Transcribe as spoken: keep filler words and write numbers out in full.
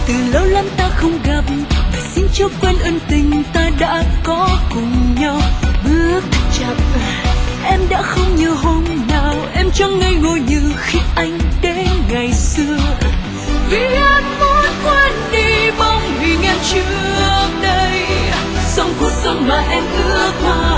từ lâu lắm ta không gặp, xin cho quên ân tình ta đã có cùng nhau. Bước chậm em đã không như hôm nào, em chẳng ngây ngô như khi anh đến ngày xưa. Vì em muốn quên đi bóng hình em trước đây, sống cuộc sống mà em ước mơ.